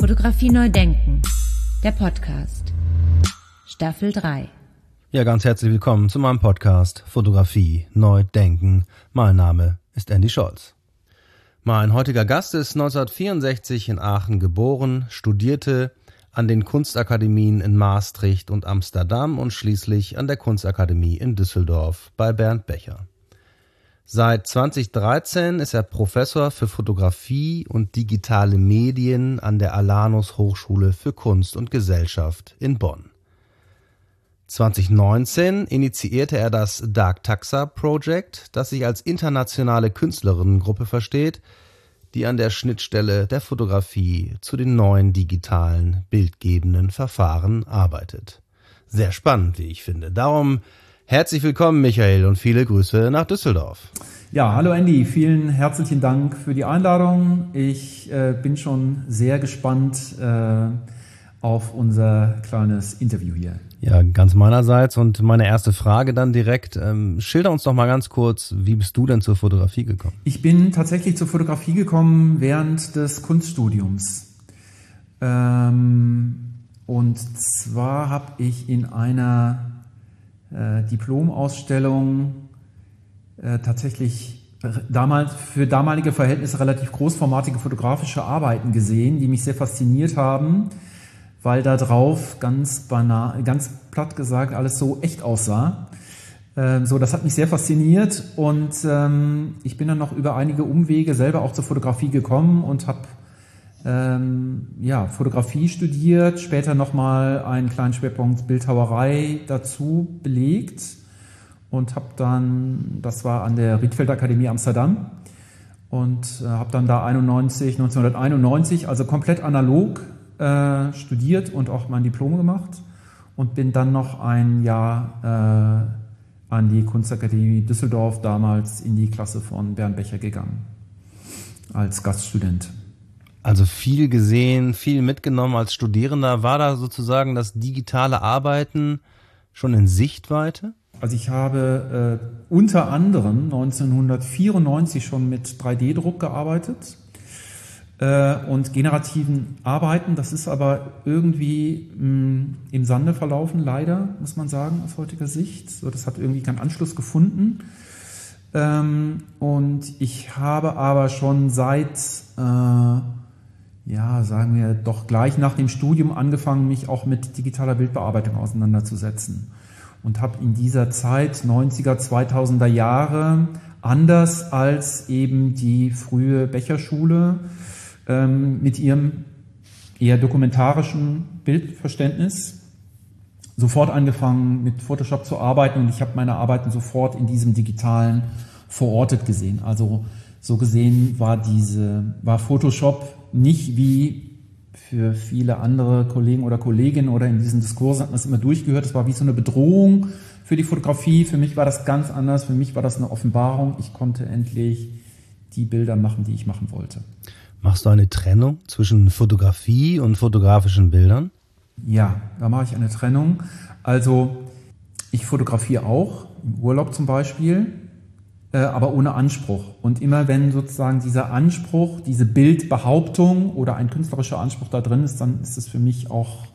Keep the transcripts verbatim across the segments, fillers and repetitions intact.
Fotografie neu denken, der Podcast, Staffel drei. Ja, ganz herzlich willkommen zu meinem Podcast Fotografie neu denken. Mein Name ist Andy Scholz. Mein heutiger Gast ist neunzehnhundertvierundsechzig in Aachen geboren, studierte an den Kunstakademien in Maastricht und Amsterdam und schließlich an der Kunstakademie in Düsseldorf bei Bernd Becher. Seit zweitausenddreizehn ist er Professor für Fotografie und digitale Medien an der Alanus Hochschule für Kunst und Gesellschaft in Bonn. zweitausendneunzehn initiierte er das Dark Taxa Project, das sich als internationale Künstlerinnengruppe versteht, die an der Schnittstelle der Fotografie zu den neuen digitalen, bildgebenden Verfahren arbeitet. Sehr spannend, wie ich finde. Darum herzlich willkommen, Michael, und viele Grüße nach Düsseldorf. Ja, hallo Andy, vielen herzlichen Dank für die Einladung. Ich äh, bin schon sehr gespannt äh, auf unser kleines Interview hier. Ja, ganz meinerseits. Und meine erste Frage dann direkt. Ähm, schilder uns doch mal ganz kurz, wie bist du denn zur Fotografie gekommen? Ich bin tatsächlich zur Fotografie gekommen während des Kunststudiums. Ähm, und zwar habe ich in einer äh, Diplomausstellung äh, tatsächlich damals für damalige Verhältnisse relativ großformatige fotografische Arbeiten gesehen, die mich sehr fasziniert haben, weil da drauf ganz banal, ganz platt gesagt alles so echt aussah. Ähm, so, das hat mich sehr fasziniert und ähm, ich bin dann noch über einige Umwege selber auch zur Fotografie gekommen und habe ähm, ja, Fotografie studiert, später nochmal einen kleinen Schwerpunkt Bildhauerei dazu belegt und habe dann, das war an der Rietveld Akademie Amsterdam und äh, habe dann da einundneunzig, neunzehnhunderteinundneunzig, also komplett analog Äh, studiert und auch mein Diplom gemacht und bin dann noch ein Jahr äh, an die Kunstakademie Düsseldorf, damals in die Klasse von Bernd Becher gegangen, als Gaststudent. Also viel gesehen, viel mitgenommen als Studierender. War da sozusagen das digitale Arbeiten schon in Sichtweite? Also ich habe äh, unter anderem neunzehnhundertvierundneunzig schon mit drei D Druck gearbeitet und generativen Arbeiten. Das ist aber irgendwie mh, im Sande verlaufen, leider, muss man sagen, aus heutiger Sicht. So, das hat irgendwie keinen Anschluss gefunden. Ähm, und ich habe aber schon seit, äh, ja, sagen wir doch gleich nach dem Studium angefangen, mich auch mit digitaler Bildbearbeitung auseinanderzusetzen. Und habe in dieser Zeit, neunziger, zweitausender Jahre, anders als eben die frühe Becherschule, mit ihrem eher dokumentarischen Bildverständnis sofort angefangen, mit Photoshop zu arbeiten und ich habe meine Arbeiten sofort in diesem digitalen verortet gesehen. Also so gesehen war diese, war Photoshop nicht wie für viele andere Kollegen oder Kolleginnen oder in diesen Diskursen hat man es immer durchgehört, es war wie so eine Bedrohung für die Fotografie. Für mich war das ganz anders, für mich war das eine Offenbarung. Ich konnte endlich die Bilder machen, die ich machen wollte. Machst du eine Trennung zwischen Fotografie und fotografischen Bildern? Ja, da mache ich eine Trennung. Also ich fotografiere auch, im Urlaub zum Beispiel, äh, aber ohne Anspruch. Und immer wenn sozusagen dieser Anspruch, diese Bildbehauptung oder ein künstlerischer Anspruch da drin ist, dann ist es für mich auch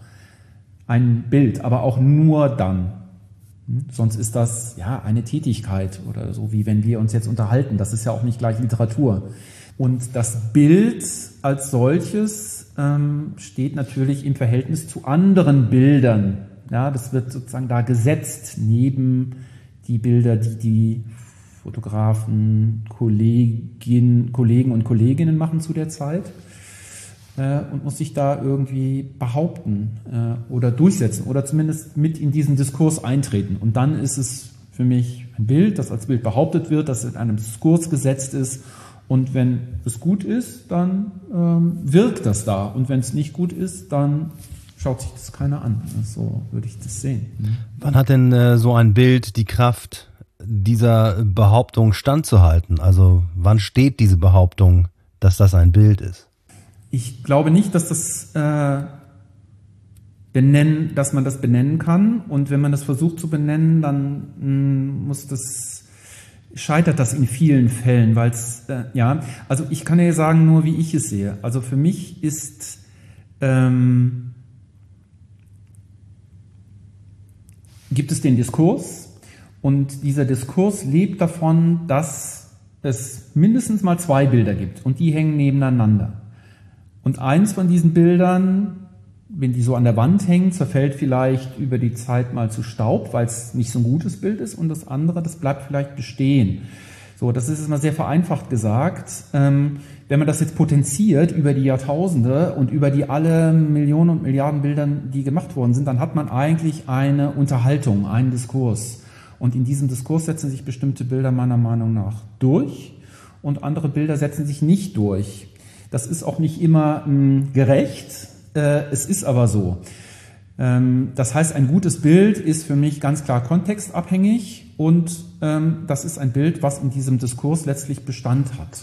ein Bild, aber auch nur dann. Hm? Sonst ist das ja eine Tätigkeit oder so, wie wenn wir uns jetzt unterhalten. Das ist ja auch nicht gleich Literatur. Und das Bild als solches ähm, steht natürlich im Verhältnis zu anderen Bildern. Ja, das wird sozusagen da gesetzt neben die Bilder, die die Fotografen, Kollegin, Kollegen und Kolleginnen machen zu der Zeit äh, und muss sich da irgendwie behaupten äh, oder durchsetzen oder zumindest mit in diesen Diskurs eintreten. Und dann ist es für mich ein Bild, das als Bild behauptet wird, das in einem Diskurs gesetzt ist. Und wenn es gut ist, dann ähm, wirkt das da. Und wenn es nicht gut ist, dann schaut sich das keiner an. So würde ich das sehen. Wann hat denn äh, so ein Bild die Kraft, dieser Behauptung standzuhalten? Also wann steht diese Behauptung, dass das ein Bild ist? Ich glaube nicht, dass das äh, benennen, dass man das benennen kann. Und wenn man das versucht zu benennen, dann mh, muss das scheitert das in vielen Fällen, weil es, äh, ja, also ich kann ja sagen nur, wie ich es sehe. Also für mich ist ähm, gibt es den Diskurs. Und dieser Diskurs lebt davon, dass es mindestens mal zwei Bilder gibt und die hängen nebeneinander. Und eins von diesen Bildern, wenn die so an der Wand hängen, zerfällt vielleicht über die Zeit mal zu Staub, weil es nicht so ein gutes Bild ist, und das andere, das bleibt vielleicht bestehen. So, das ist jetzt mal sehr vereinfacht gesagt. Ähm, wenn man das jetzt potenziert über die Jahrtausende und über die alle Millionen und Milliarden Bildern, die gemacht worden sind, dann hat man eigentlich eine Unterhaltung, einen Diskurs. Und in diesem Diskurs setzen sich bestimmte Bilder meiner Meinung nach durch und andere Bilder setzen sich nicht durch. Das ist auch nicht immer mh, gerecht, äh, es ist aber so. Ähm, das heißt, ein gutes Bild ist für mich ganz klar kontextabhängig und ähm, das ist ein Bild, was in diesem Diskurs letztlich Bestand hat.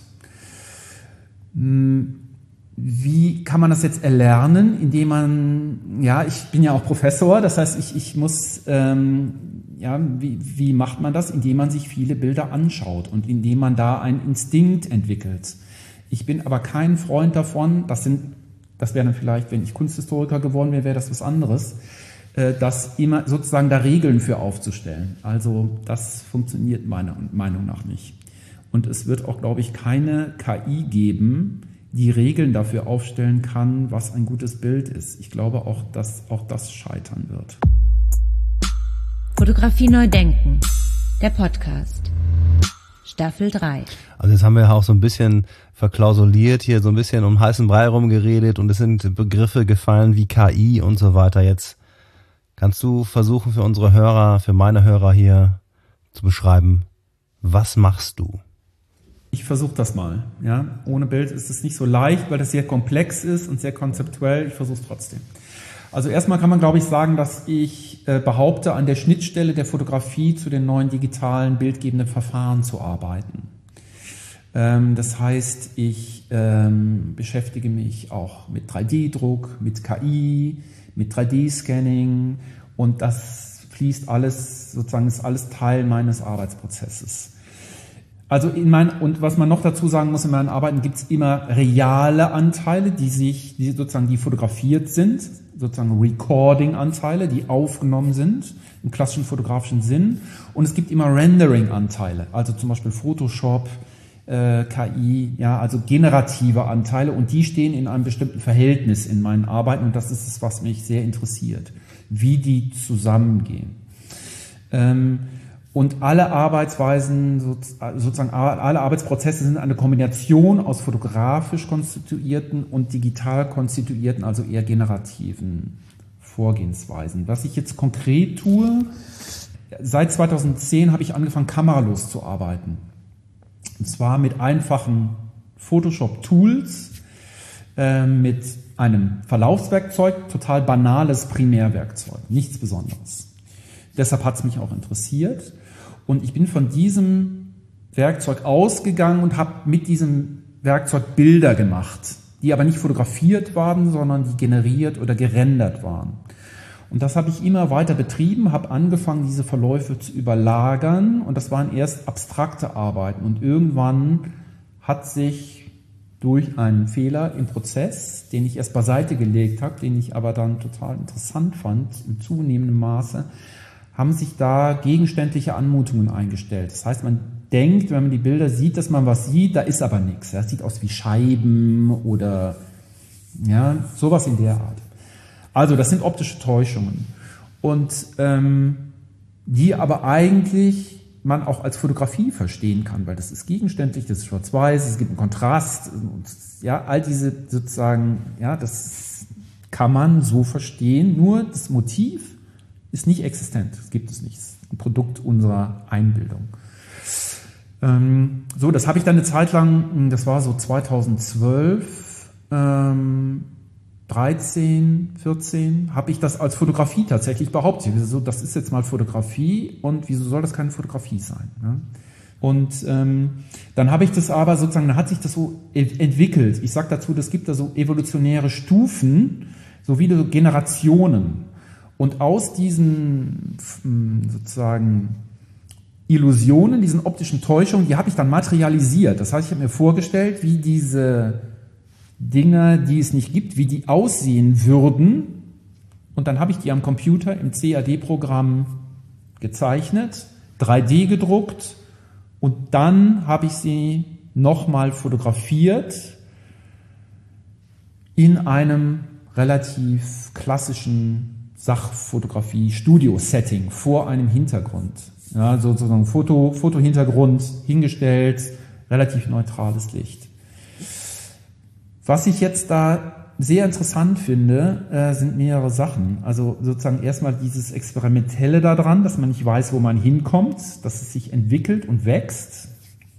Mh, Wie kann man das jetzt erlernen, indem man, ja, ich bin ja auch Professor, das heißt, ich, ich muss, ähm, ja, wie, wie macht man das? Indem man sich viele Bilder anschaut und indem man da einen Instinkt entwickelt. Ich bin aber kein Freund davon, das sind, das wäre dann vielleicht, wenn ich Kunsthistoriker geworden wäre, wäre das was anderes, äh, das immer sozusagen da Regeln für aufzustellen. Also das funktioniert meiner Meinung nach nicht. Und es wird auch, glaube ich, keine K I geben, die Regeln dafür aufstellen kann, was ein gutes Bild ist. Ich glaube auch, dass auch das scheitern wird. Fotografie neu denken, der Podcast, Staffel drei. Also jetzt haben wir ja auch so ein bisschen verklausuliert, hier so ein bisschen um heißen Brei rumgeredet und es sind Begriffe gefallen wie K I und so weiter. Jetzt kannst du versuchen für unsere Hörer, für meine Hörer hier zu beschreiben, was machst du? Ich versuche das mal. Ja? Ohne Bild ist es nicht so leicht, weil das sehr komplex ist und sehr konzeptuell. Ich versuche es trotzdem. Also erstmal kann man, glaube ich, sagen, dass ich äh, behaupte, an der Schnittstelle der Fotografie zu den neuen digitalen bildgebenden Verfahren zu arbeiten. Ähm, das heißt, ich ähm, beschäftige mich auch mit drei D Druck, mit K I, mit drei D Scanning und das fließt alles, sozusagen ist alles Teil meines Arbeitsprozesses. Also in meinen, und was man noch dazu sagen muss, in meinen Arbeiten gibt es immer reale Anteile, die sich, die sozusagen, die fotografiert sind, sozusagen Recording-Anteile, die aufgenommen sind, im klassischen fotografischen Sinn. Und es gibt immer Rendering-Anteile, also zum Beispiel Photoshop, äh, K I, ja, also generative Anteile, und die stehen in einem bestimmten Verhältnis in meinen Arbeiten, und das ist es, was mich sehr interessiert, wie die zusammengehen. Ähm, Und alle Arbeitsweisen, sozusagen alle Arbeitsprozesse sind eine Kombination aus fotografisch konstituierten und digital konstituierten, also eher generativen Vorgehensweisen. Was ich jetzt konkret tue, seit zweitausendzehn habe ich angefangen, kameralos zu arbeiten. Und zwar mit einfachen Photoshop-Tools, äh, mit einem Verlaufswerkzeug, total banales Primärwerkzeug, nichts Besonderes. Deshalb hat es mich auch interessiert. Und ich bin von diesem Werkzeug ausgegangen und habe mit diesem Werkzeug Bilder gemacht, die aber nicht fotografiert waren, sondern die generiert oder gerendert waren. Und das habe ich immer weiter betrieben, habe angefangen, diese Verläufe zu überlagern, und das waren erst abstrakte Arbeiten. Und irgendwann hat sich durch einen Fehler im Prozess, den ich erst beiseite gelegt habe, den ich aber dann total interessant fand, in zunehmendem Maße, haben sich da gegenständliche Anmutungen eingestellt. Das heißt, man denkt, wenn man die Bilder sieht, dass man was sieht, da ist aber nichts. Das sieht aus wie Scheiben oder ja, sowas in der Art. Also das sind optische Täuschungen. Und ähm, die aber eigentlich man auch als Fotografie verstehen kann, weil das ist gegenständlich, das ist schwarz-weiß, es gibt einen Kontrast. Ja, all diese sozusagen, ja, das kann man so verstehen. Nur das Motiv ist nicht existent, das gibt es nicht, das ist ein Produkt unserer Einbildung. Ähm, so, das habe ich dann eine Zeit lang, das war so zweitausendzwölf, ähm, dreizehn, vierzehn, habe ich das als Fotografie tatsächlich behauptet. So, das ist jetzt mal Fotografie, und wieso soll das keine Fotografie sein? Ne? Und ähm, dann habe ich das aber sozusagen, dann hat sich das so entwickelt. Ich sage dazu, das gibt da so evolutionäre Stufen, sowie so Generationen. Und aus diesen sozusagen Illusionen, diesen optischen Täuschungen, die habe ich dann materialisiert. Das heißt, ich habe mir vorgestellt, wie diese Dinge, die es nicht gibt, wie die aussehen würden. Und dann habe ich die am Computer im C A D-Programm gezeichnet, drei D gedruckt und dann habe ich sie nochmal fotografiert in einem relativ klassischen Sachfotografie-Studio-Setting vor einem Hintergrund. Ja, sozusagen Foto, Fotohintergrund hingestellt, relativ neutrales Licht. Was ich jetzt da sehr interessant finde, äh, sind mehrere Sachen. Also sozusagen erstmal dieses Experimentelle daran, dass man nicht weiß, wo man hinkommt, dass es sich entwickelt und wächst.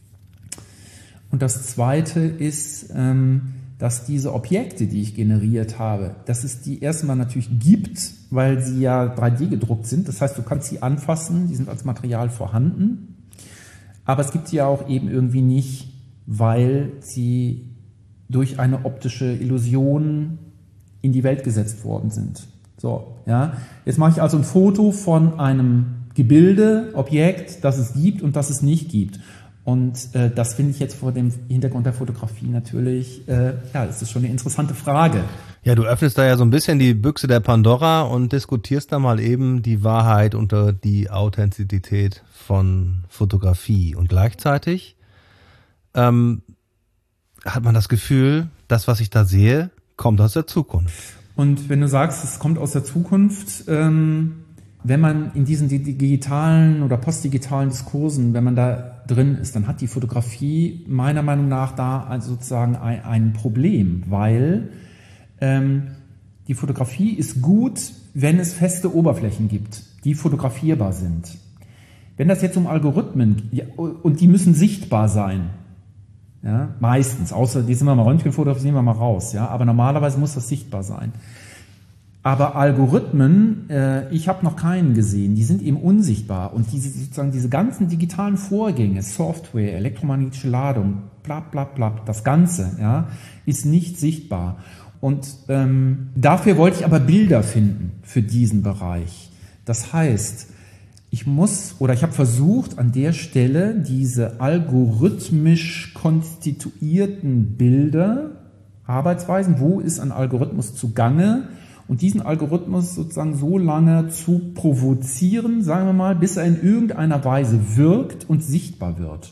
Und das Zweite ist, ähm, dass diese Objekte, die ich generiert habe, dass es die erstmal natürlich gibt, weil sie ja drei D gedruckt sind. Das heißt, du kannst sie anfassen, die sind als Material vorhanden. Aber es gibt sie ja auch eben irgendwie nicht, weil sie durch eine optische Illusion in die Welt gesetzt worden sind. So, ja. Jetzt mache ich also ein Foto von einem Gebilde, Objekt, das es gibt und das es nicht gibt. Und äh, das finde ich jetzt vor dem Hintergrund der Fotografie natürlich, äh, ja, das ist schon eine interessante Frage. Ja, du öffnest da ja so ein bisschen die Büchse der Pandora und diskutierst da mal eben die Wahrheit und die Authentizität von Fotografie. Und gleichzeitig ähm, hat man das Gefühl, das, was ich da sehe, kommt aus der Zukunft. Und wenn du sagst, es kommt aus der Zukunft, ähm, wenn man in diesen digitalen oder postdigitalen Diskursen, wenn man da drin ist, dann hat die Fotografie meiner Meinung nach da also sozusagen ein, ein Problem, weil ähm, die Fotografie ist gut, wenn es feste Oberflächen gibt, die fotografierbar sind. Wenn das jetzt um Algorithmen, ja, und die müssen sichtbar sein, ja, meistens, außer die sind wir mal Röntgenfotos, nehmen wir mal raus, ja, aber normalerweise muss das sichtbar sein. Aber Algorithmen, äh, ich habe noch keinen gesehen, die sind eben unsichtbar und diese sozusagen diese ganzen digitalen Vorgänge, Software, elektromagnetische Ladung, bla bla bla, das Ganze, ja, ist nicht sichtbar. Und ähm, dafür wollte ich aber Bilder finden für diesen Bereich. Das heißt, ich muss oder ich habe versucht, an der Stelle diese algorithmisch konstituierten Bilder, Arbeitsweisen, wo ist ein Algorithmus zugange, und diesen Algorithmus sozusagen so lange zu provozieren, sagen wir mal, bis er in irgendeiner Weise wirkt und sichtbar wird.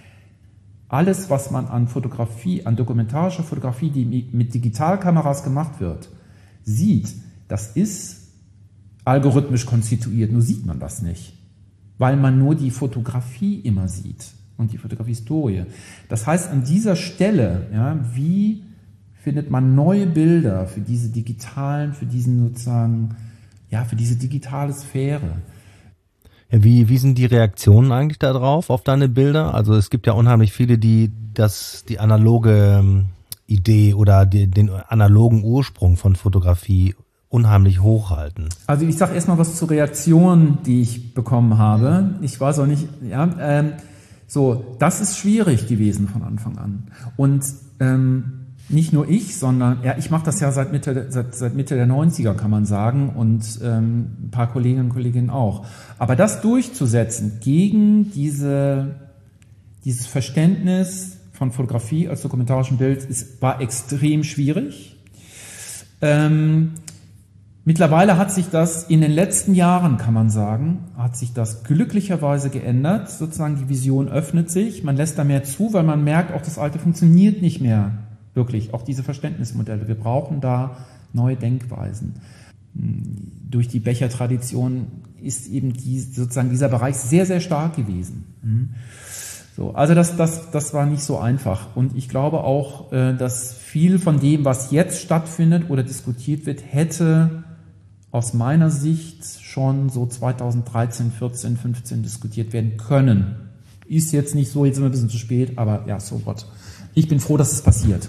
Alles, was man an Fotografie, an dokumentarischer Fotografie, die mit Digitalkameras gemacht wird, sieht, das ist algorithmisch konstituiert, nur sieht man das nicht, weil man nur die Fotografie immer sieht und die Fotografie-Historie. Das heißt, an dieser Stelle, ja, wie findet man neue Bilder für diese digitalen, für diesen sozusagen, ja, für diese digitale Sphäre. Ja, wie, wie sind die Reaktionen eigentlich da drauf, auf deine Bilder? Also es gibt ja unheimlich viele, die das, die analoge ähm, Idee oder die, den analogen Ursprung von Fotografie unheimlich hochhalten. Also ich sage erstmal was zur Reaktion, die ich bekommen habe. Ich weiß auch nicht, ja, ähm, so, das ist schwierig gewesen von Anfang an. Und ähm, nicht nur ich, sondern ja, ich mache das ja seit Mitte, seit, seit Mitte der neunziger, kann man sagen, und ähm, ein paar Kolleginnen und Kollegen auch. Aber das durchzusetzen gegen diese, dieses Verständnis von Fotografie als dokumentarischem Bild ist, war extrem schwierig. Ähm, mittlerweile hat sich das in den letzten Jahren, kann man sagen, hat sich das glücklicherweise geändert. Sozusagen die Vision öffnet sich, man lässt da mehr zu, weil man merkt, auch das Alte funktioniert nicht mehr. Wirklich, auch diese Verständnismodelle. Wir brauchen da neue Denkweisen. Durch die Becher-Tradition ist eben die, sozusagen dieser Bereich sehr, sehr stark gewesen. So, also das, das, das war nicht so einfach. Und ich glaube auch, dass viel von dem, was jetzt stattfindet oder diskutiert wird, hätte aus meiner Sicht schon so zweitausenddreizehn, vierzehn, fünfzehn diskutiert werden können. Ist jetzt nicht so, jetzt sind wir ein bisschen zu spät, aber ja, so what. Ich bin froh, dass es passiert.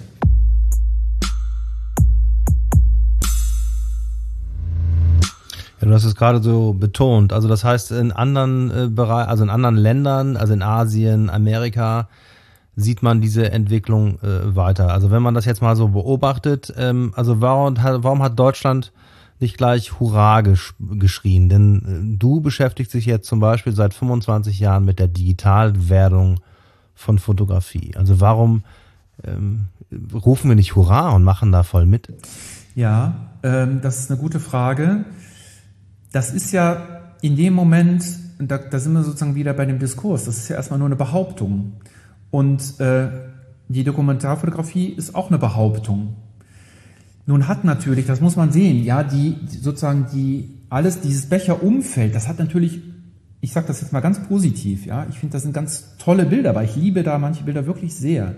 Ja, du hast es gerade so betont. Also das heißt, in anderen äh, Bereichen, also in anderen Ländern, also in Asien, Amerika, sieht man diese Entwicklung äh, weiter. Also wenn man das jetzt mal so beobachtet, ähm, also warum, warum hat Deutschland nicht gleich Hurra gesch- geschrien? Denn äh, du beschäftigst dich jetzt zum Beispiel seit fünfundzwanzig Jahren mit der Digitalwerdung von Fotografie. Also warum ähm, rufen wir nicht Hurra und machen da voll mit? Ja, ähm, das ist eine gute Frage. Das ist ja in dem Moment, da, da sind wir sozusagen wieder bei dem Diskurs, das ist ja erstmal nur eine Behauptung. Und äh, die Dokumentarfotografie ist auch eine Behauptung. Nun hat natürlich, das muss man sehen, ja, die sozusagen die alles dieses Becher-Umfeld, das hat natürlich, ich sage das jetzt mal ganz positiv, ja, ich finde, das sind ganz tolle Bilder, weil ich liebe da manche Bilder wirklich sehr.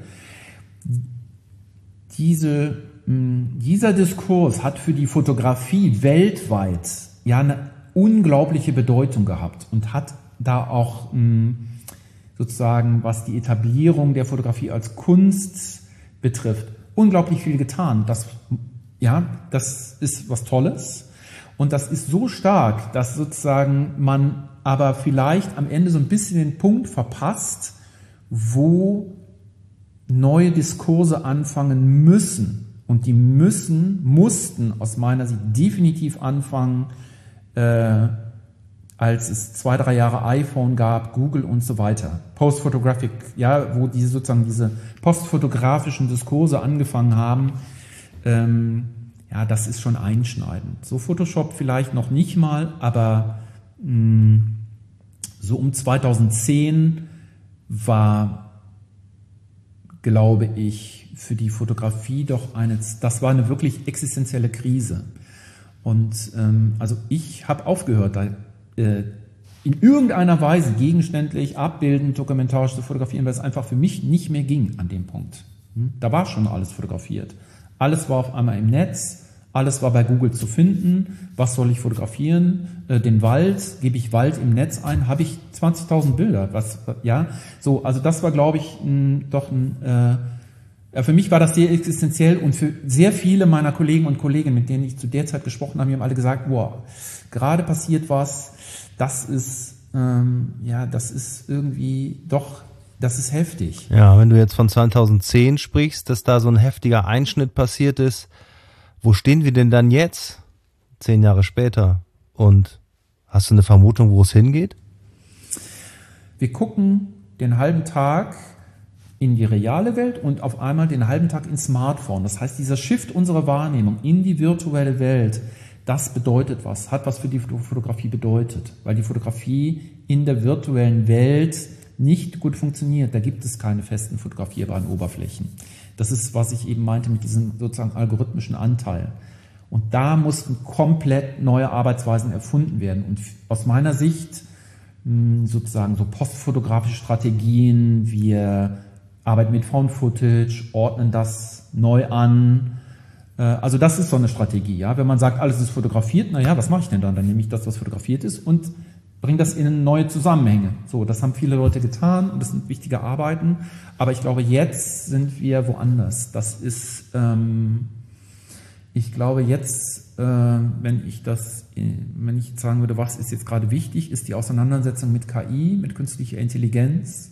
Diese, mh, dieser Diskurs hat für die Fotografie weltweit ja eine unglaubliche Bedeutung gehabt und hat da auch mh, sozusagen, was die Etablierung der Fotografie als Kunst betrifft, unglaublich viel getan. Das, ja, das ist was Tolles und das ist so stark, dass sozusagen man aber vielleicht am Ende so ein bisschen den Punkt verpasst, wo neue Diskurse anfangen müssen. Und die müssen, mussten aus meiner Sicht definitiv anfangen, äh, als es zwei, drei Jahre iPhone gab, Google und so weiter. Post-Photographic, ja, wo diese sozusagen diese postfotografischen Diskurse angefangen haben, ähm, ja, das ist schon einschneidend. So Photoshop vielleicht noch nicht mal, aber mh, so um zweitausendzehn war, glaube ich, für die Fotografie doch eine, das war eine wirklich existenzielle Krise. Und ähm, also ich habe aufgehört, da äh, in irgendeiner Weise gegenständlich, abbildend, dokumentarisch zu fotografieren, weil es einfach für mich nicht mehr ging an dem Punkt. Hm? Da war schon alles fotografiert. Alles war auf einmal im Netz, alles war bei Google zu finden. Was soll ich fotografieren? Äh, den Wald, gebe ich Wald im Netz ein, habe ich zwanzigtausend Bilder. Was, ja, so, also das war, glaube ich, ein, doch ein, äh, ja, für mich war das sehr existenziell und für sehr viele meiner Kollegen und Kolleginnen, mit denen ich zu der Zeit gesprochen habe, die haben alle gesagt, wow, gerade passiert was, das ist, ähm, ja, das ist irgendwie doch, das ist heftig. Ja, wenn du jetzt von zweitausendzehn sprichst, dass da so ein heftiger Einschnitt passiert ist, wo stehen wir denn dann jetzt, zehn Jahre später? Und hast du eine Vermutung, wo es hingeht? Wir gucken den halben Tag in die reale Welt und auf einmal den halben Tag ins Smartphone. Das heißt, dieser Shift unserer Wahrnehmung in die virtuelle Welt, das bedeutet was, hat was für die Fotografie bedeutet, weil die Fotografie in der virtuellen Welt nicht gut funktioniert. Da gibt es keine festen fotografierbaren Oberflächen. Das ist, was ich eben meinte mit diesem sozusagen algorithmischen Anteil. Und da mussten komplett neue Arbeitsweisen erfunden werden. Und aus meiner Sicht sozusagen so postfotografische Strategien, wir arbeiten mit Found Footage, ordnen das neu an. Also das ist so eine Strategie. Ja? Wenn man sagt, alles ist fotografiert, naja, was mache ich denn dann? Dann nehme ich das, was fotografiert ist und bringe das in neue Zusammenhänge. So, das haben viele Leute getan und das sind wichtige Arbeiten. Aber ich glaube, jetzt sind wir woanders. Das ist, ähm, ich glaube jetzt, äh, wenn ich das, wenn ich sagen würde, was ist jetzt gerade wichtig, ist die Auseinandersetzung mit K I, mit künstlicher Intelligenz.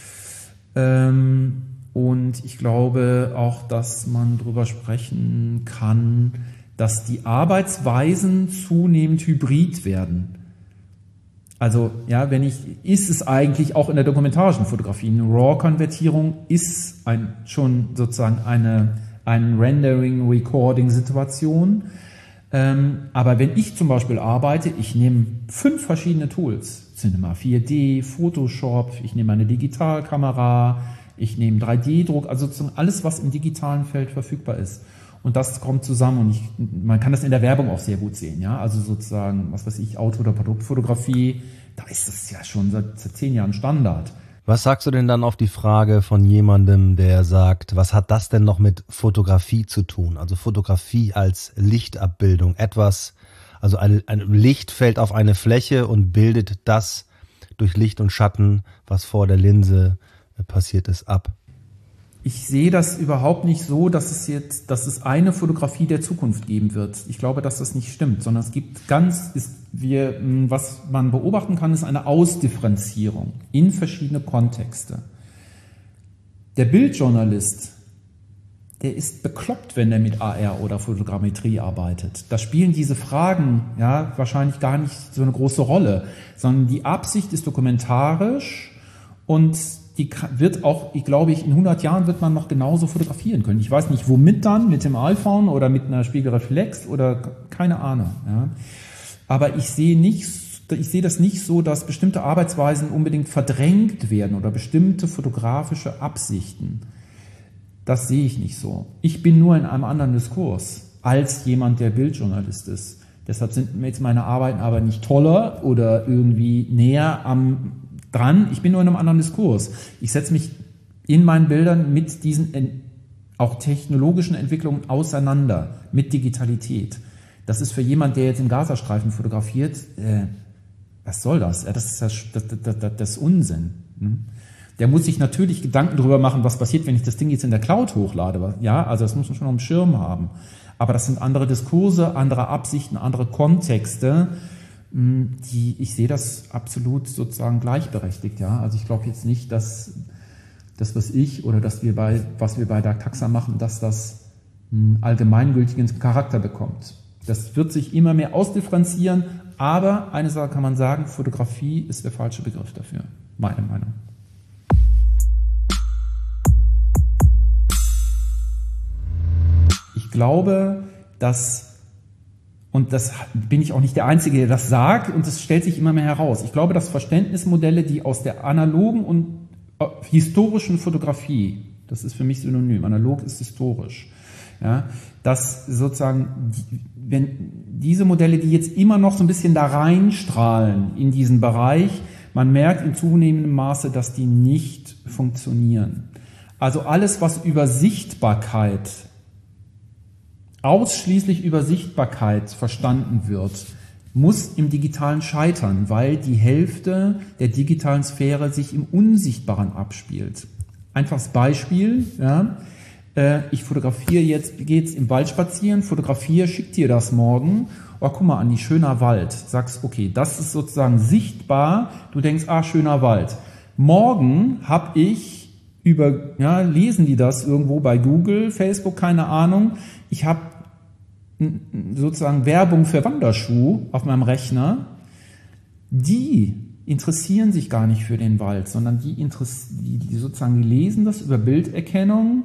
Ähm, und ich glaube auch, dass man darüber sprechen kann, dass die Arbeitsweisen zunehmend hybrid werden. Also, ja, wenn ich, ist es eigentlich auch in der dokumentarischen Fotografie, eine RAW-Konvertierung ist ein, schon sozusagen eine, eine Rendering-Recording-Situation. Ähm, aber wenn ich zum Beispiel arbeite, ich nehme fünf verschiedene Tools, Cinema vier D, Photoshop, ich nehme eine Digitalkamera, ich nehme drei D Druck, also sozusagen alles, was im digitalen Feld verfügbar ist. Und das kommt zusammen und ich, man kann das in der Werbung auch sehr gut sehen, ja, also sozusagen, was weiß ich, Auto- oder Produktfotografie, da ist das ja schon seit, seit zehn Jahren Standard. Was sagst du denn dann auf die Frage von jemandem, der sagt, was hat das denn noch mit Fotografie zu tun? Also Fotografie als Lichtabbildung, etwas, also ein, ein Licht fällt auf eine Fläche und bildet das durch Licht und Schatten, was vor der Linse passiert ist, ab. Ich sehe das überhaupt nicht so, dass es jetzt, dass es eine Fotografie der Zukunft geben wird. Ich glaube, dass das nicht stimmt, sondern es gibt ganz, ist, wir, was man beobachten kann, ist eine Ausdifferenzierung in verschiedene Kontexte. Der Bildjournalist, der ist bekloppt, wenn er mit A R oder Fotogrammetrie arbeitet. Da spielen diese Fragen, ja, wahrscheinlich gar nicht so eine große Rolle, sondern die Absicht ist dokumentarisch und die wird auch, ich glaube, ich, in hundert Jahren wird man noch genauso fotografieren können. Ich weiß nicht, womit dann, mit dem iPhone oder mit einer Spiegelreflex oder keine Ahnung. Ja. Aber ich sehe nicht, ich sehe das nicht so, dass bestimmte Arbeitsweisen unbedingt verdrängt werden oder bestimmte fotografische Absichten. Das sehe ich nicht so. Ich bin nur in einem anderen Diskurs als jemand, der Bildjournalist ist. Deshalb sind mir jetzt meine Arbeiten aber nicht toller oder irgendwie näher am dran. Ich bin nur in einem anderen Diskurs. Ich setze mich in meinen Bildern mit diesen auch technologischen Entwicklungen auseinander, mit Digitalität. Das ist für jemand, der jetzt im Gazastreifen fotografiert, äh, was soll das? Ja, das ist das, das, das, das, das Unsinn. Der muss sich natürlich Gedanken darüber machen, was passiert, wenn ich das Ding jetzt in der Cloud hochlade. Ja, also das muss man schon auf dem Schirm haben. Aber das sind andere Diskurse, andere Absichten, andere Kontexte. Die, ich sehe das absolut sozusagen gleichberechtigt. Ja, also ich glaube jetzt nicht, dass das, was ich oder dass wir bei, was wir bei der Taxa machen, dass das einen allgemeingültigen Charakter bekommt. Das wird sich immer mehr ausdifferenzieren. Aber eine Sache kann man sagen: Fotografie ist der falsche Begriff dafür. Meine Meinung. Ich glaube, dass, und das bin ich auch nicht der Einzige, der das sagt, und das stellt sich immer mehr heraus. Ich glaube, dass Verständnismodelle, die aus der analogen und historischen Fotografie, das ist für mich synonym, analog ist historisch, ja, dass sozusagen, wenn diese Modelle, die jetzt immer noch so ein bisschen da reinstrahlen in diesen Bereich, man merkt in zunehmendem Maße, dass die nicht funktionieren. Also alles, was über Sichtbarkeit, ausschließlich über Sichtbarkeit verstanden wird, muss im Digitalen scheitern, weil die Hälfte der digitalen Sphäre sich im Unsichtbaren abspielt. Einfaches Beispiel, ja, äh, ich fotografiere jetzt, gehe jetzt im Wald spazieren, fotografiere, schick dir das morgen, oh, guck mal, Andi, schöner Wald. Sagst, okay, das ist sozusagen sichtbar, du denkst, ah, schöner Wald. Morgen habe ich über, ja, lesen die das irgendwo bei Google, Facebook, keine Ahnung, ich habe sozusagen Werbung für Wanderschuh auf meinem Rechner, die interessieren sich gar nicht für den Wald, sondern die, die, die sozusagen die lesen das über Bilderkennung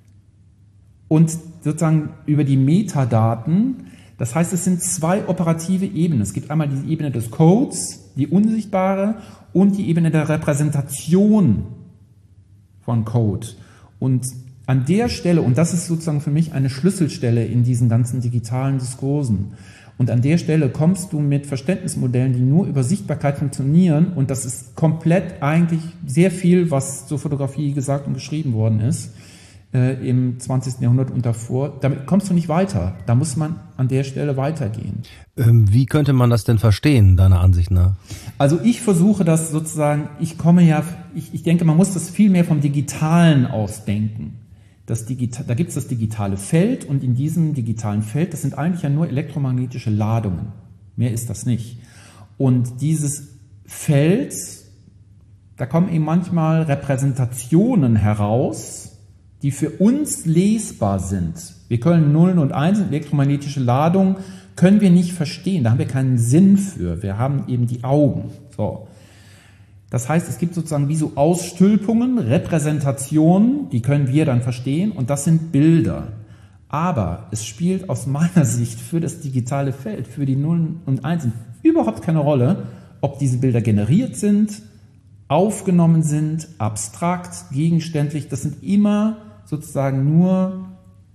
und sozusagen über die Metadaten. Das heißt, es sind zwei operative Ebenen. Es gibt einmal die Ebene des Codes, die unsichtbare, und die Ebene der Repräsentation von Code. Und an der Stelle, und das ist sozusagen für mich eine Schlüsselstelle in diesen ganzen digitalen Diskursen, und an der Stelle kommst du mit Verständnismodellen, die nur über Sichtbarkeit funktionieren, und das ist komplett eigentlich sehr viel, was zur Fotografie gesagt und geschrieben worden ist, äh, im zwanzigsten Jahrhundert und davor. Damit kommst du nicht weiter. Da muss man an der Stelle weitergehen. Ähm, wie könnte man das denn verstehen, deiner Ansicht nach? Also ich versuche das sozusagen, ich komme ja, ich, ich denke, man muss das viel mehr vom Digitalen ausdenken. Das Digita- da gibt es das digitale Feld, und in diesem digitalen Feld, das sind eigentlich ja nur elektromagnetische Ladungen. Mehr ist das nicht. Und dieses Feld, da kommen eben manchmal Repräsentationen heraus, die für uns lesbar sind. Wir können Nullen und Einsen, elektromagnetische Ladung, können wir nicht verstehen. Da haben wir keinen Sinn für. Wir haben eben die Augen. So. Das heißt, es gibt sozusagen wie so Ausstülpungen, Repräsentationen, die können wir dann verstehen, und das sind Bilder. Aber es spielt aus meiner Sicht für das digitale Feld, für die Nullen und Einsen überhaupt keine Rolle, ob diese Bilder generiert sind, aufgenommen sind, abstrakt, gegenständlich. Das sind immer sozusagen nur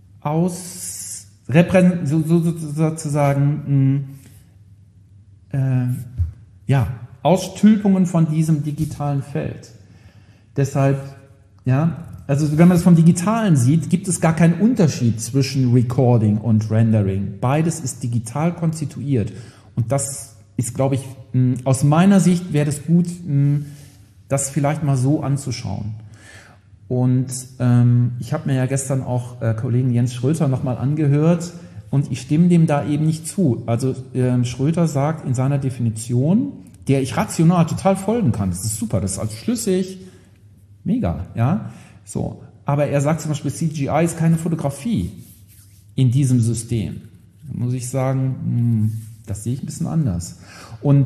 aus, Reprä- so, so, so, sozusagen, mh, äh, ja, Ausstülpungen von diesem digitalen Feld. Deshalb, ja, also wenn man es vom Digitalen sieht, gibt es gar keinen Unterschied zwischen Recording und Rendering. Beides ist digital konstituiert. Und das ist, glaube ich, mh, aus meiner Sicht wäre es gut, mh, das vielleicht mal so anzuschauen. Und ähm, ich habe mir ja gestern auch äh, Kollegen Jens Schröter nochmal angehört, und ich stimme dem da eben nicht zu. Also ähm, Schröter sagt in seiner Definition, der ich rational total folgen kann. Das ist super, das ist also schlüssig, mega, ja, so. Aber er sagt zum Beispiel, C G I ist keine Fotografie in diesem System. Da muss ich sagen, das sehe ich ein bisschen anders. Und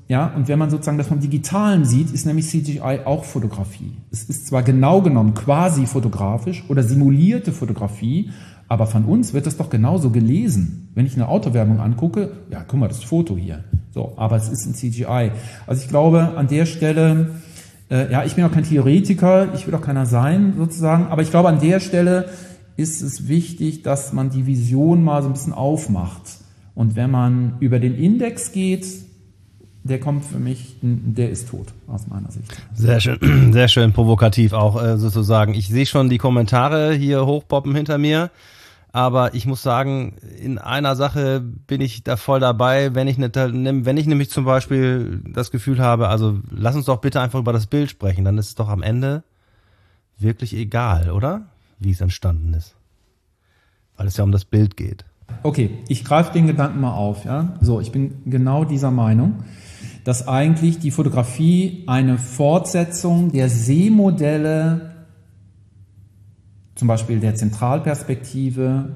Ja, und wenn man sozusagen das vom Digitalen sieht, ist nämlich C G I auch Fotografie. Es ist zwar genau genommen quasi fotografisch oder simulierte Fotografie, aber von uns wird das doch genauso gelesen. Wenn ich eine Autowerbung angucke, ja, guck mal, das Foto hier. So, aber es ist ein C G I. Also ich glaube, an der Stelle, äh, ja, ich bin auch kein Theoretiker, ich will auch keiner sein, sozusagen, aber ich glaube, an der Stelle ist es wichtig, dass man die Vision mal so ein bisschen aufmacht. Und wenn man über den Index geht, der kommt für mich, der ist tot, aus meiner Sicht. Sehr schön, sehr schön provokativ auch äh, sozusagen. Ich sehe schon die Kommentare hier hochpoppen hinter mir, aber ich muss sagen, in einer Sache bin ich da voll dabei, wenn ich, nicht, wenn ich nämlich zum Beispiel das Gefühl habe, also lass uns doch bitte einfach über das Bild sprechen, dann ist es doch am Ende wirklich egal, oder? Wie es entstanden ist. Weil es ja um das Bild geht. Okay, ich greife den Gedanken mal auf. Ja? So, ich bin genau dieser Meinung, dass eigentlich die Fotografie eine Fortsetzung der Sehmodelle, zum Beispiel der Zentralperspektive,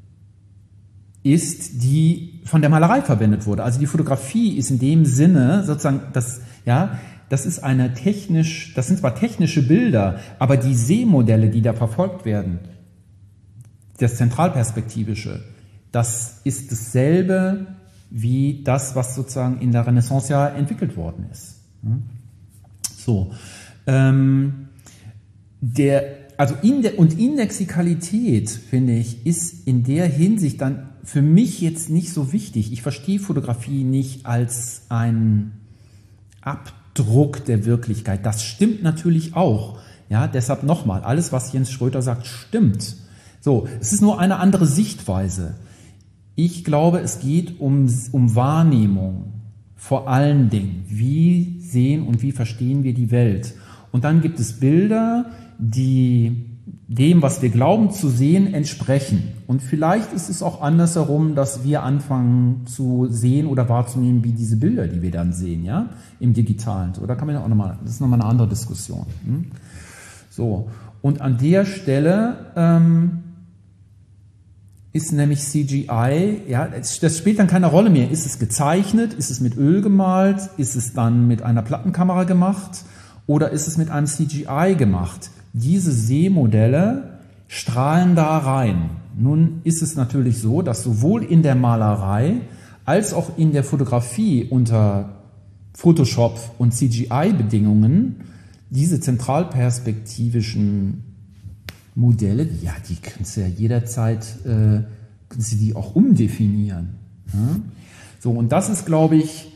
ist, die von der Malerei verwendet wurde. Also die Fotografie ist in dem Sinne sozusagen, das, ja, das ist eine technisch, das sind zwar technische Bilder, aber die Sehmodelle, die da verfolgt werden, das Zentralperspektivische, das ist dasselbe wie das, was sozusagen in der Renaissance ja entwickelt worden ist. So, ähm, der, also in der, und Indexikalität, finde ich, ist in der Hinsicht dann für mich jetzt nicht so wichtig. Ich verstehe Fotografie nicht als ein Abdruck der Wirklichkeit. Das stimmt natürlich auch. Ja, deshalb nochmal, alles, was Jens Schröter sagt, stimmt. So, es ist nur eine andere Sichtweise. Ich glaube, es geht um, um Wahrnehmung, vor allen Dingen. Wie sehen und wie verstehen wir die Welt? Und dann gibt es Bilder, die dem, was wir glauben zu sehen, entsprechen. Und vielleicht ist es auch andersherum, dass wir anfangen zu sehen oder wahrzunehmen, wie diese Bilder, die wir dann sehen, ja, im Digitalen. So, da kann man ja auch nochmal, das ist nochmal eine andere Diskussion. Hm? So. Und an der Stelle, ähm, ist nämlich C G I, ja, das spielt dann keine Rolle mehr. Ist es gezeichnet? Ist es mit Öl gemalt? Ist es dann mit einer Plattenkamera gemacht? Oder ist es mit einem C G I gemacht? Diese Sehmodelle strahlen da rein. Nun ist es natürlich so, dass sowohl in der Malerei als auch in der Fotografie unter Photoshop und C G I-Bedingungen diese zentralperspektivischen Modelle, ja, die kannst du ja jederzeit, äh, kannst du die auch umdefinieren. Ja? So, und das ist, glaube ich,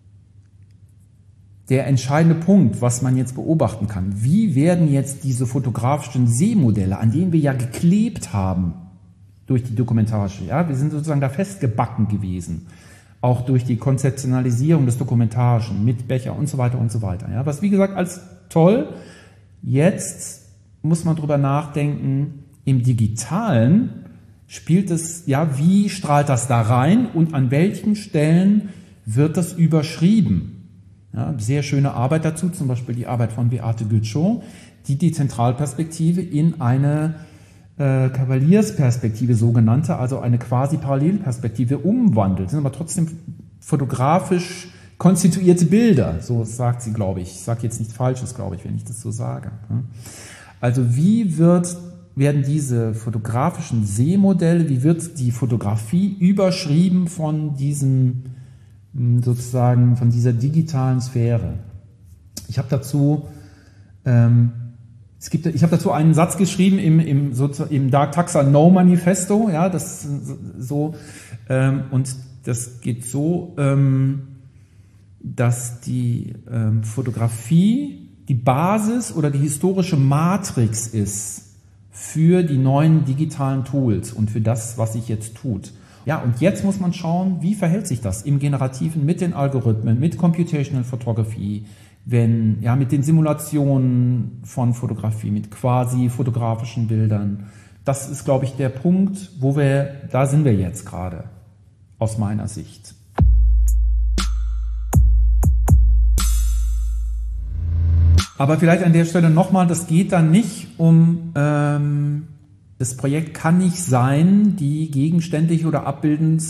der entscheidende Punkt, was man jetzt beobachten kann. Wie werden jetzt diese fotografischen Sehmodelle, an denen wir ja geklebt haben durch die Dokumentage, ja, wir sind sozusagen da festgebacken gewesen, auch durch die Konzeptionalisierung des Dokumentarischen mit Becher und so weiter und so weiter. Ja, was wie gesagt als toll, jetzt muss man drüber nachdenken, im Digitalen spielt es, ja, wie strahlt das da rein und an welchen Stellen wird das überschrieben? Ja, sehr schöne Arbeit dazu, zum Beispiel die Arbeit von Beate Gütschow, die die Zentralperspektive in eine äh, Kavaliersperspektive sogenannte, also eine quasi Parallelperspektive umwandelt. Das sind aber trotzdem fotografisch konstituierte Bilder, so sagt sie, glaube ich. Ich sage jetzt nichts Falsches, glaube ich, wenn ich das so sage. Also wie wird, werden diese fotografischen Sehmodelle, wie wird die Fotografie überschrieben von diesem, sozusagen, von dieser digitalen Sphäre? Ich habe dazu, ähm, es gibt, ich habe dazu einen Satz geschrieben im, im, so, im Dark Taxa No Manifesto, ja, das so, ähm, und das geht so, ähm, dass die ähm, Fotografie die Basis oder die historische Matrix ist für die neuen digitalen Tools und für das, was sich jetzt tut. Ja, und jetzt muss man schauen, wie verhält sich das im Generativen mit den Algorithmen, mit Computational Photography, wenn, ja, mit den Simulationen von Fotografie, mit quasi fotografischen Bildern. Das ist, glaube ich, der Punkt, wo wir, da sind wir jetzt gerade, aus meiner Sicht. Aber vielleicht an der Stelle nochmal, das geht dann nicht um, ähm, das Projekt kann nicht sein, die gegenständlich oder abbildend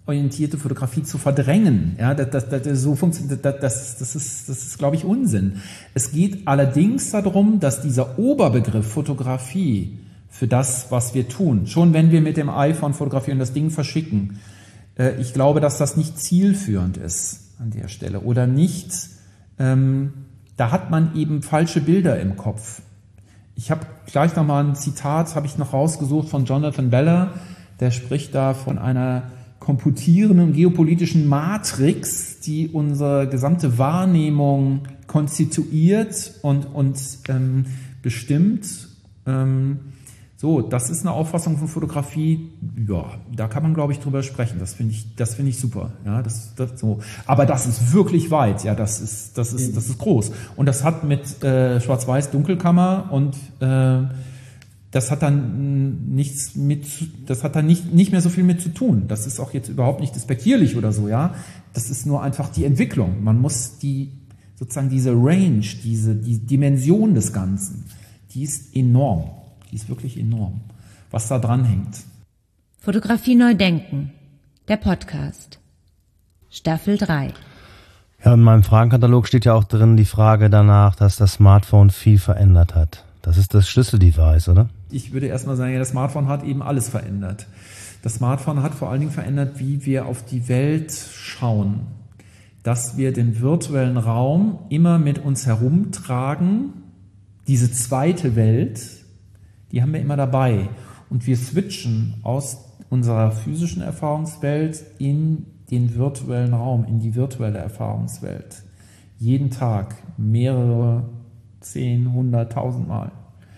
orientierte Fotografie zu verdrängen. Ja, das, das, das, so funktioniert, das, das, das ist, das ist, glaube ich, Unsinn. Es geht allerdings darum, dass dieser Oberbegriff Fotografie für das, was wir tun, schon wenn wir mit dem iPhone fotografieren, das Ding verschicken, äh, ich glaube, dass das nicht zielführend ist an der Stelle oder nicht, ähm, da hat man eben falsche Bilder im Kopf. Ich habe gleich nochmal ein Zitat, habe ich noch rausgesucht von Jonathan Beller, der spricht da von einer komputierenden geopolitischen Matrix, die unsere gesamte Wahrnehmung konstituiert und, und ähm, bestimmt. Ähm, so, das ist eine Auffassung von Fotografie, ja, da kann man, glaube ich, drüber sprechen. Das finde ich, das finde ich super. Ja, das, das so. Aber das ist wirklich weit, ja, das ist, das ist, das ist groß. Und das hat mit äh, Schwarz-Weiß-Dunkelkammer und äh, das hat dann nichts mit, das hat dann nicht, nicht mehr so viel mit zu tun. Das ist auch jetzt überhaupt nicht despektierlich oder so, ja. Das ist nur einfach die Entwicklung. Man muss die, sozusagen diese Range, diese, die Dimension des Ganzen, die ist enorm. Die ist wirklich enorm. Was da dran hängt. Fotografie neu denken. Der Podcast. Staffel drei. Ja, in meinem Fragenkatalog steht ja auch drin die Frage danach, dass das Smartphone viel verändert hat. Das ist das Schlüsseldevice, oder? Ich würde erstmal sagen, ja, das Smartphone hat eben alles verändert. Das Smartphone hat vor allen Dingen verändert, wie wir auf die Welt schauen. Dass wir den virtuellen Raum immer mit uns herumtragen. Diese zweite Welt, die haben wir immer dabei. Und wir switchen aus unserer physischen Erfahrungswelt in den virtuellen Raum, in die virtuelle Erfahrungswelt. Jeden Tag mehrere zehn, hundert, tausend Mal.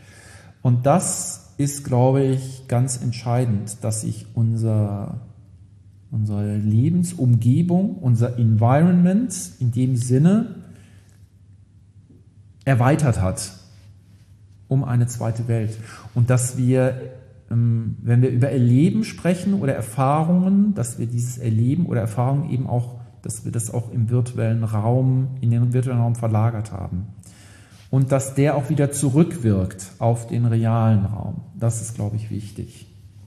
Und das ist, glaube ich, ganz entscheidend, dass sich unser, unsere Lebensumgebung, unser Environment in dem Sinne erweitert hat um eine zweite Welt. Und dass wir, wenn wir über Erleben sprechen oder Erfahrungen, dass wir dieses Erleben oder Erfahrungen eben auch, dass wir das auch im virtuellen Raum, in den virtuellen Raum verlagert haben. Und dass der auch wieder zurückwirkt auf den realen Raum. Das ist, glaube ich, wichtig.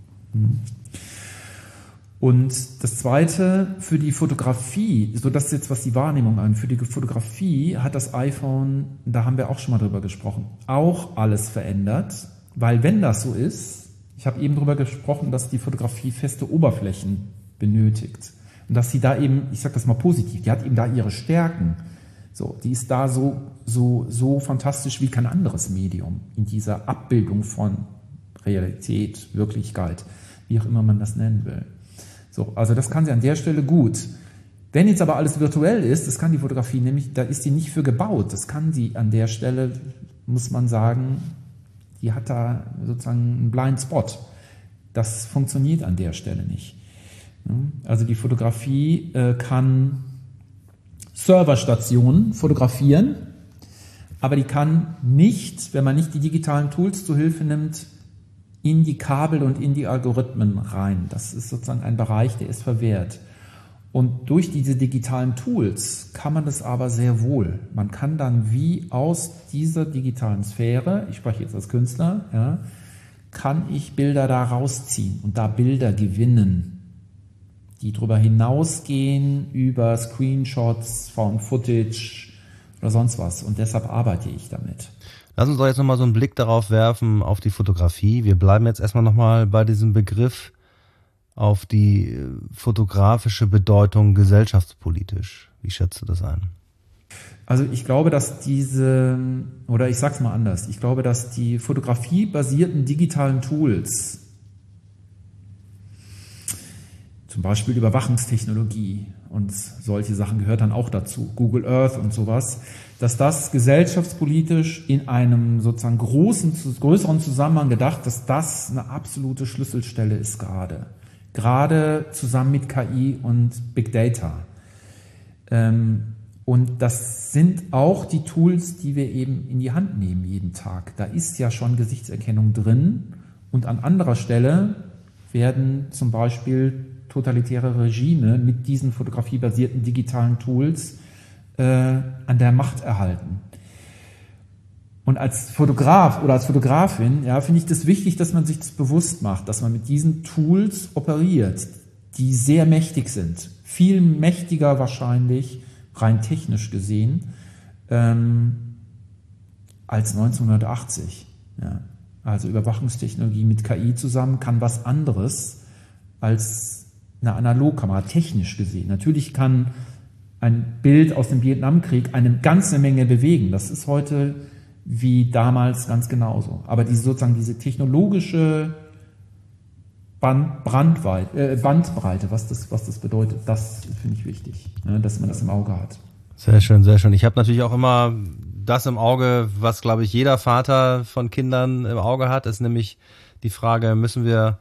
Und das Zweite, für die Fotografie, so das ist jetzt, was die Wahrnehmung an, für die Fotografie hat das iPhone, da haben wir auch schon mal drüber gesprochen, auch alles verändert. Weil wenn das so ist, ich habe eben drüber gesprochen, dass die Fotografie feste Oberflächen benötigt. Und dass sie da eben, ich sage das mal positiv, die hat eben da ihre Stärken. So, die ist da so, so, so fantastisch wie kein anderes Medium in dieser Abbildung von Realität, Wirklichkeit, wie auch immer man das nennen will. So, also das kann sie an der Stelle gut. Wenn jetzt aber alles virtuell ist, das kann die Fotografie nämlich, da ist die nicht für gebaut. Das kann sie an der Stelle, muss man sagen, die hat da sozusagen einen Blind Spot. Das funktioniert an der Stelle nicht. Also die Fotografie äh, kann Serverstationen fotografieren, aber die kann nicht, wenn man nicht die digitalen Tools zu Hilfe nimmt, in die Kabel und in die Algorithmen rein. Das ist sozusagen ein Bereich, der ist verwehrt. Und durch diese digitalen Tools kann man das aber sehr wohl. Man kann dann wie aus dieser digitalen Sphäre, ich spreche jetzt als Künstler, ja, kann ich Bilder da rausziehen und da Bilder gewinnen, die darüber hinausgehen über Screenshots, Found Footage oder sonst was. Und deshalb arbeite ich damit. Lass uns doch jetzt nochmal so einen Blick darauf werfen, auf die Fotografie. Wir bleiben jetzt erstmal nochmal bei diesem Begriff auf die fotografische Bedeutung gesellschaftspolitisch. Wie schätzt du das ein? Also ich glaube, dass diese, oder ich sag's mal anders, ich glaube, dass die fotografiebasierten digitalen Tools, zum Beispiel Überwachungstechnologie und solche Sachen gehört dann auch dazu, Google Earth und sowas, dass das gesellschaftspolitisch in einem sozusagen großen, größeren Zusammenhang gedacht, dass das eine absolute Schlüsselstelle ist gerade. Gerade zusammen mit K I und Big Data. Und das sind auch die Tools, die wir eben in die Hand nehmen jeden Tag. Da ist ja schon Gesichtserkennung drin und an anderer Stelle werden zum Beispiel totalitäre Regime mit diesen fotografiebasierten digitalen Tools äh, an der Macht erhalten. Und als Fotograf oder als Fotografin, ja, finde ich das wichtig, dass man sich das bewusst macht, dass man mit diesen Tools operiert. die sehr mächtig sind. Viel mächtiger wahrscheinlich, rein technisch gesehen, ähm, als neunzehnhundertachtzig. Ja. Also Überwachungstechnologie mit K I zusammen kann was anderes als eine Analogkamera, technisch gesehen. Natürlich kann ein Bild aus dem Vietnamkrieg eine ganze Menge bewegen. Das ist heute wie damals ganz genauso. Aber diese, sozusagen diese technologische Band, Brandweite, äh, Bandbreite, was das, was das bedeutet, das finde ich wichtig, ne, dass man das im Auge hat. Sehr schön, sehr schön. Ich habe natürlich auch immer das im Auge, was, glaube ich, jeder Vater von Kindern im Auge hat, ist nämlich die Frage, müssen wir,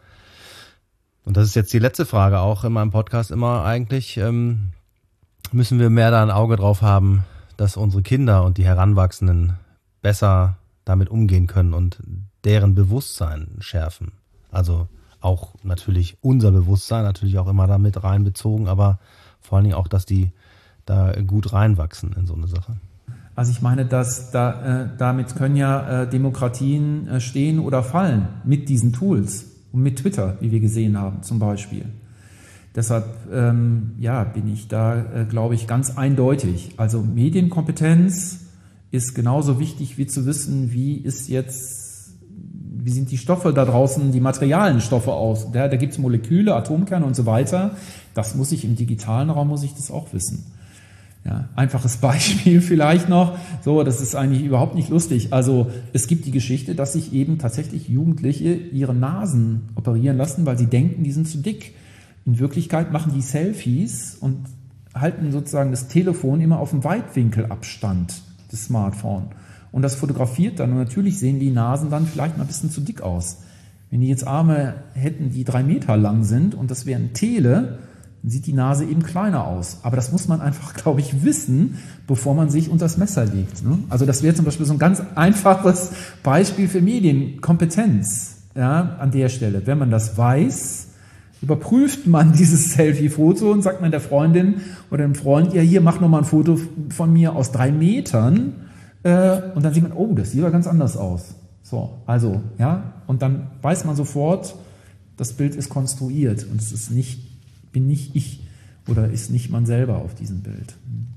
und das ist jetzt die letzte Frage auch in meinem Podcast immer eigentlich, ähm, müssen wir mehr da ein Auge drauf haben, dass unsere Kinder und die Heranwachsenden besser damit umgehen können und deren Bewusstsein schärfen. Also auch natürlich unser Bewusstsein, natürlich auch immer damit reinbezogen, aber vor allen Dingen auch, dass die da gut reinwachsen in so eine Sache. Also ich meine, dass da, äh, damit können ja äh, Demokratien äh, stehen oder fallen mit diesen Tools und mit Twitter, wie wir gesehen haben zum Beispiel. Deshalb ähm, ja, bin ich da, äh, glaube ich, ganz eindeutig. Also Medienkompetenz ist genauso wichtig wie zu wissen, wie ist jetzt, wie sind die Stoffe da draußen, die materialen Stoffe aus. Da, da gibt es Moleküle, Atomkerne und so weiter. Das muss ich im digitalen Raum, muss ich das auch wissen. Ja, einfaches Beispiel vielleicht noch. So, das ist eigentlich überhaupt nicht lustig. Also es gibt die Geschichte, dass sich eben tatsächlich Jugendliche ihre Nasen operieren lassen, weil sie denken, die sind zu dick. In Wirklichkeit machen die Selfies und halten sozusagen das Telefon immer auf dem Weitwinkelabstand des Smartphone. Und das fotografiert dann. Und natürlich sehen die Nasen dann vielleicht mal ein bisschen zu dick aus. Wenn die jetzt Arme hätten, die drei Meter lang sind und das wären Tele, dann sieht die Nase eben kleiner aus. Aber das muss man einfach, glaube ich, wissen, bevor man sich unter das Messer legt. Ne? Also das wäre zum Beispiel so ein ganz einfaches Beispiel für Medienkompetenz, ja, an der Stelle. Wenn man das weiß, überprüft man dieses Selfie-Foto und sagt man der Freundin oder dem Freund, ja, hier, mach nochmal ein Foto von mir aus drei Metern. Äh, und dann sieht man, oh, das sieht aber ganz anders aus. So, also, ja, und dann weiß man sofort, das Bild ist konstruiert und es ist nicht, bin nicht ich oder ist nicht man selber auf diesem Bild.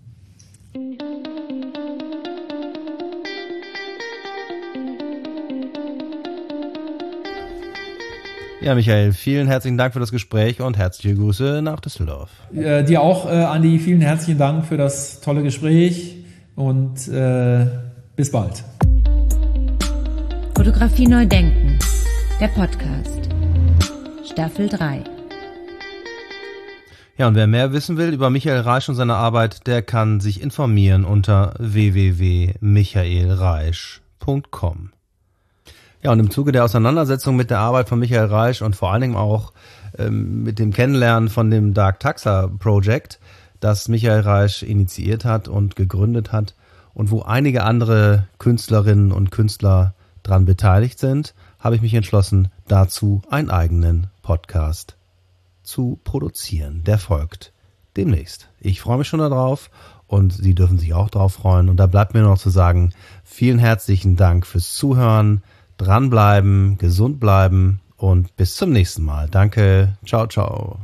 Ja, Michael, vielen herzlichen Dank für das Gespräch und herzliche Grüße nach Düsseldorf. Äh, dir auch, äh, Andi, vielen herzlichen Dank für das tolle Gespräch und äh, bis bald. Fotografie neu denken, der Podcast, Staffel drei. Ja, und wer mehr wissen will über Michael Reisch und seine Arbeit, der kann sich informieren unter w w w punkt michael reisch punkt com. Ja, und im Zuge der Auseinandersetzung mit der Arbeit von Michael Reisch und vor allen Dingen auch ähm, mit dem Kennenlernen von dem Dark Taxa Project, das Michael Reisch initiiert hat und gegründet hat und wo einige andere Künstlerinnen und Künstler dran beteiligt sind, habe ich mich entschlossen, dazu einen eigenen Podcast zu produzieren. Der folgt demnächst. Ich freue mich schon darauf und Sie dürfen sich auch darauf freuen. Und da bleibt mir noch zu sagen, vielen herzlichen Dank fürs Zuhören. Dranbleiben, gesund bleiben und bis zum nächsten Mal. Danke, ciao, ciao.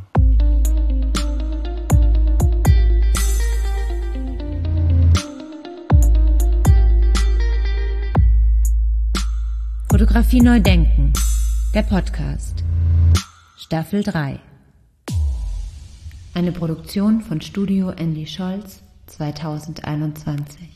Fotografie neu denken, der Podcast, Staffel drei. Eine Produktion von Studio Andy Scholz zweitausendeinundzwanzig.